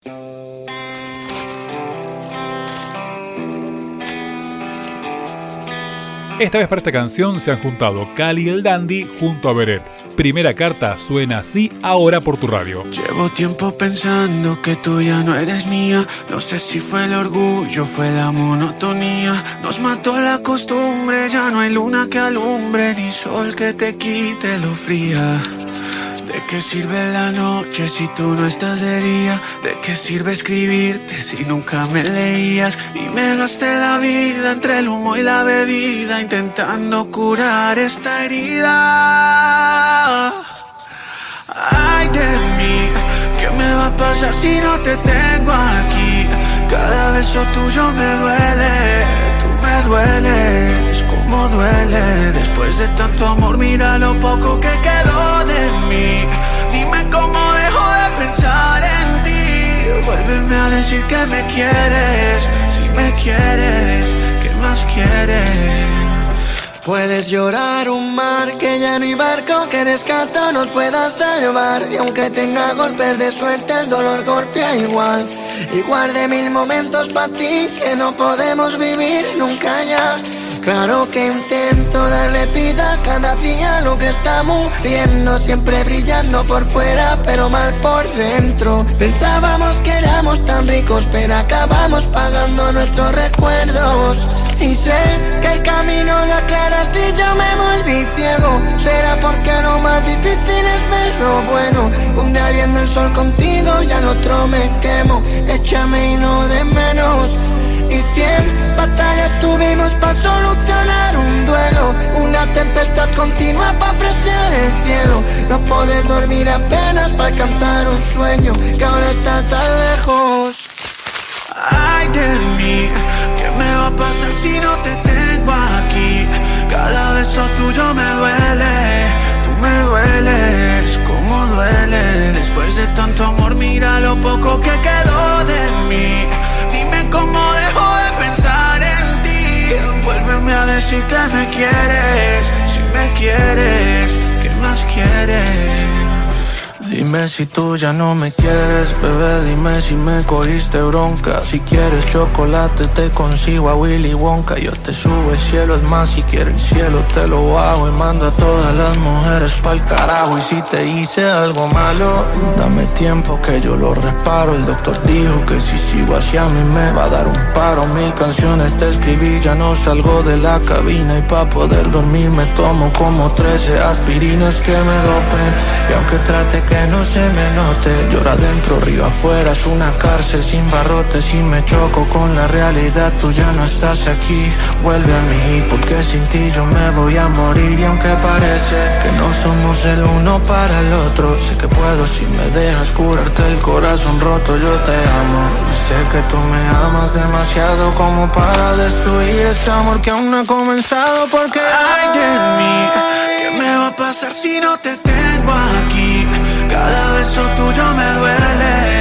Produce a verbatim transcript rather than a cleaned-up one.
Esta vez para esta canción se han juntado Cali y el Dandy junto a Beret. Primera carta suena así ahora por tu radio. Llevo tiempo pensando que tú ya no eres mía. No sé si fue el orgullo, fue la monotonía. Nos mató la costumbre, ya no hay luna que alumbre, ni sol que te quite lo fría. ¿De qué sirve la noche si tú no estás de día? ¿De qué sirve escribirte si nunca me leías? Y me gasté la vida entre el humo y la bebida intentando curar esta herida. Ay de mí, ¿qué me va a pasar si no te tengo aquí? Cada beso tuyo me duele, tú me dueles, cómo duele. Después de tanto amor, mira lo poco que quedó de mí. Dime cómo dejo de pensar en ti. Vuélveme a decir que me quieres, si me quieres, ¿qué más quieres? Puedes llorar un mar, que ya no hay barco que rescata nos pueda salvar. Y aunque tenga golpes de suerte, el dolor golpea igual. Y guarde mil momentos para ti que no podemos vivir nunca ya. Claro que intento darle vida cada día a lo que está muriendo, siempre brillando por fuera pero mal por dentro. Pensábamos que éramos tan ricos pero acabamos pagando nuestros recuerdos. Y sé que el camino lo aclaraste y yo me volví ciego. Será porque lo más difícil es ver lo bueno. Un día viendo el sol contigo y al otro me quemo. Échame y no de menos. Y cien batallas tuvimos para solucionar un duelo. Una tempestad continua para apreciar el cielo. No poder dormir apenas para alcanzar un sueño que ahora está tan lejos. Ay de mí, ¿qué me va a pasar si no te tengo aquí? Cada beso tuyo me duele, tú me dueles, cómo duele. Después de tanto amor, mira lo poco que quedó de mí. Dime cómo dejo de pensar en ti. Vuélveme a decir que me quieres, si me quieres, ¿qué más quieres? Dime si tú ya no me quieres, bebé, dime si me cogiste bronca. Si quieres chocolate te consigo a Willy Wonka. Yo te subo el cielo, es más, si quieres el cielo te lo bajo. Y mando a todas las mujeres pa'l carajo. Y si te hice algo malo, dame tiempo que yo lo reparo. El doctor dijo que si sigo así a mí me va a dar un paro. Mil canciones te escribí, ya no salgo de la cabina. Y pa' poder dormir me tomo como trece aspirinas que me dopen. Y aunque trate que no se me note, llora adentro, río afuera, es una cárcel sin barrotes. Si me choco con la realidad, tú ya no estás aquí. Vuelve a mí, porque sin ti yo me voy a morir. Y aunque parece que no somos el uno para el otro, sé que puedo si me dejas curarte el corazón roto. Yo te amo y sé que tú me amas demasiado como para destruir este amor que aún no ha comenzado. Porque ay de mí, ¿qué me va a pasar si no te tengo aquí? Cada beso tuyo me duele,